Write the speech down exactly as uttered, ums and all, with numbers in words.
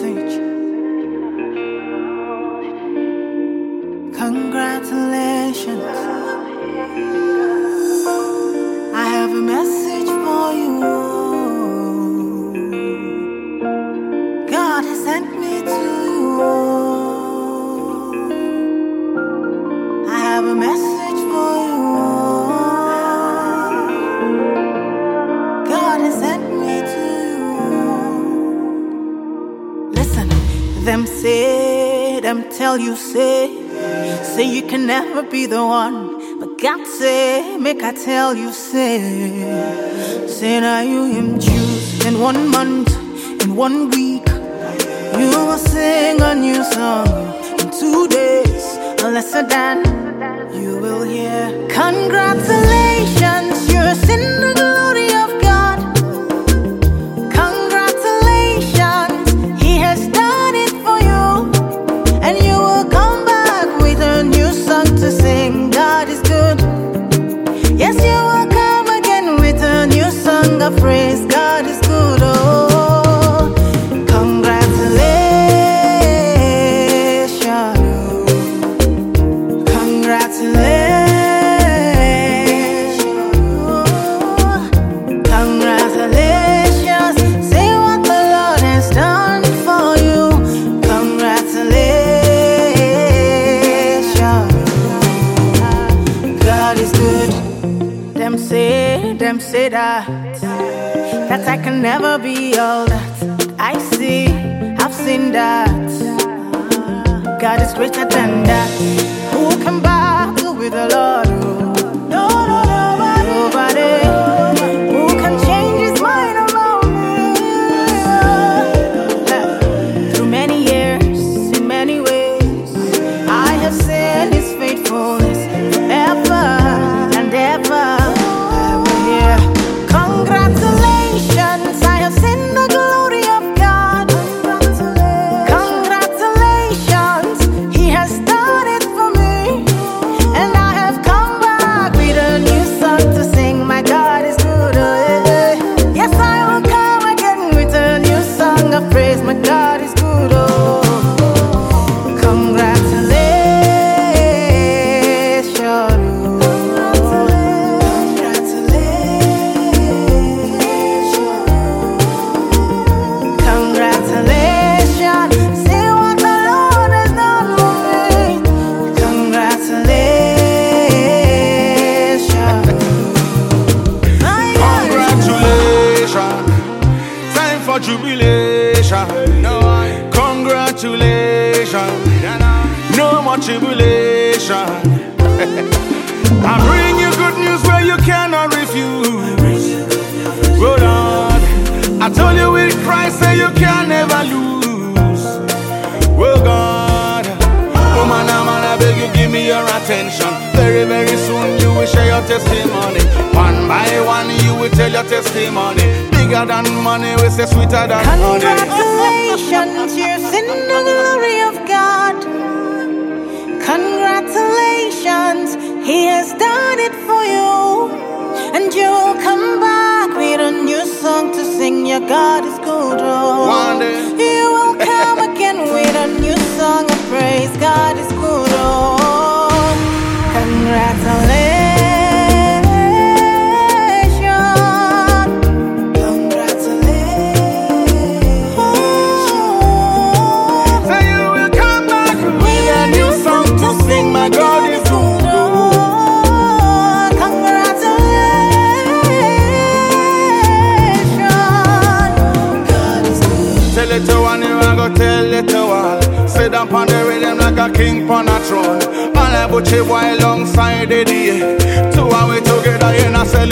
message. Congratulations. I have a message for you. God has sent me to you. I have a message for you. God has sent me to you. Listen, them say, them tell you say, say you can never be the one. But God say, make I tell you, say, say now you him choose. In one month, in one week, you will sing a new song. In two days, a lesser than you will hear. Congratulations, you're in the glory of God. Congratulations, He has done it for you, and you will come back with a new song to sing. God is good. Yes, you will come again with a new song of praise. God is good. Oh, congratulations, congratulations, congratulations. Say what the Lord has done for you. Congratulations. God is good. Them say, them say that that I can never be all that I see. I've seen that God is greater than that. Who can battle with the Lord? No, no, nobody. Nobody. Who can change His mind about me? Through many years, in many ways, I have seen His faithfulness forever and ever. Yeah. Congratulations, I have seen the glory of God. Congratulations, He has done it for me, and I have come back with a new song to sing. My God is good. Oh, yeah. Yes, I will come again with a new song of praise. My God is good. Oh, congratulations. Jubilation, no, congratulations, no more tribulation. I bring you good news where you cannot refuse. Oh Lord, I told you with Christ that you can never lose. Oh God, oh man, oh man, I beg you give me your attention. Very, very soon you will share your testimony. One by one you will tell your testimony. Bigger than money, we say sweeter than honey. Congratulations, you're in the glory of God. Congratulations, He has done it for you, and you'll come back with a new song to sing. Your God is good. Oh, one day you will come again with a new song of praise. God is good. Oh, congratulations. Tell it to all. Sit down on the rhythm like a king on a throne. All I put you alongside the day. Two and we together in a